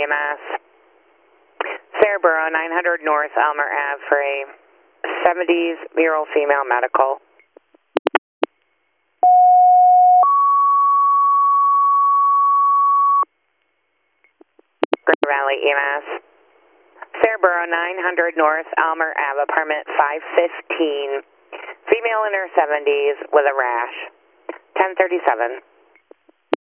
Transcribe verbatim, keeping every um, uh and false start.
M S. Sarahboro, nine hundred North Elmer Ave for a seventies-year-old female medical. Grand Valley E M S. Sarahboro, nine hundred North Elmer Ave, apartment five fifteen. Female in her seventies with a rash. ten thirty-seven.